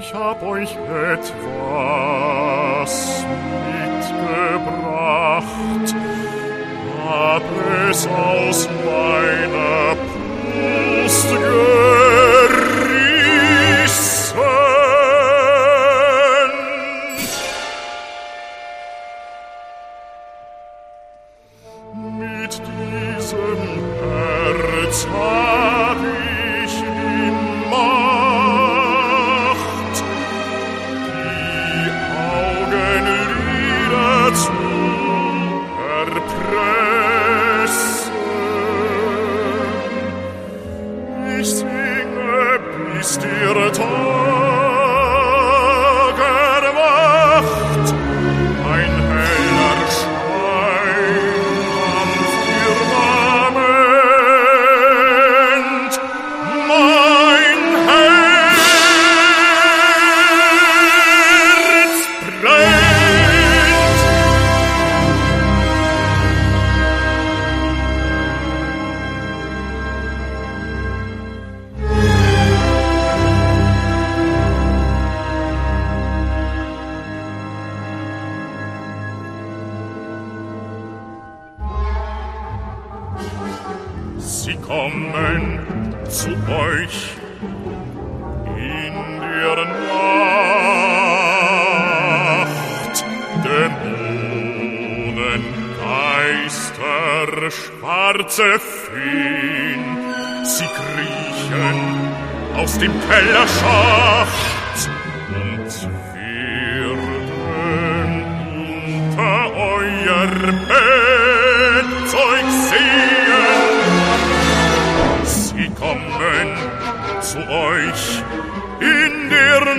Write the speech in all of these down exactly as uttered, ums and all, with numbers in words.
Ich hab euch etwas mitgebracht, hab es aus meiner Brust gerissen. Mit diesem Herz hab ich die Macht, die Augenlider zu erpressen. Ich singe, bis der Tag erwacht, ein heller Schein am Firmament, mein Herz brennt. Sie kommen zu euch in der Nacht, Dämonen, Geister, schwarze Feen, sie kriechen aus dem Kellerschacht und werden unter euer Bett euch sehen. Sie kommen zu euch in der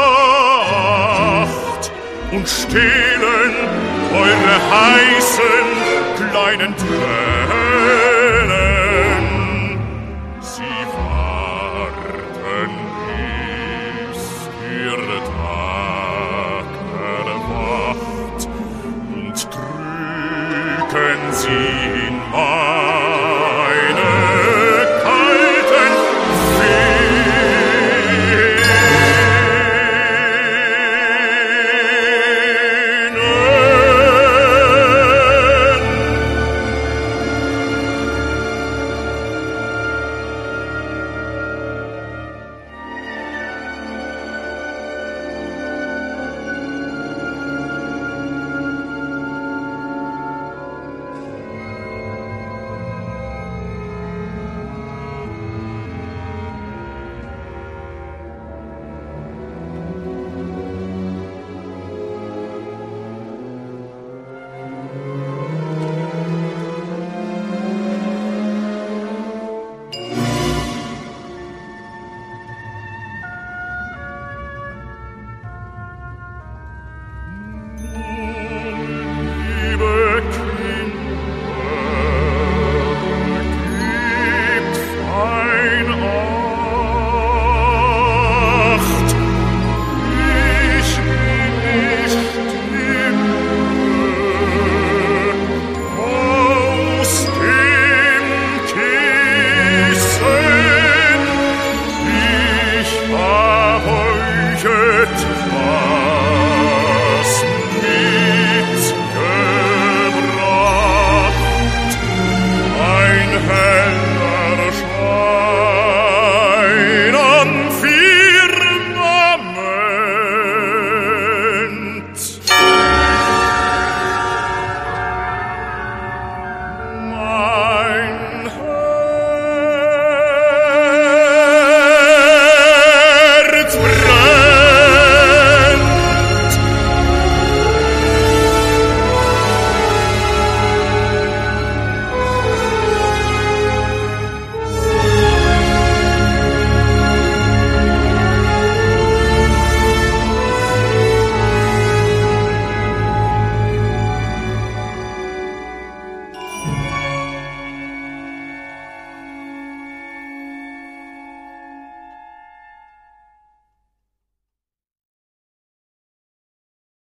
Nacht und stehlen eure heißen kleinen Tränen.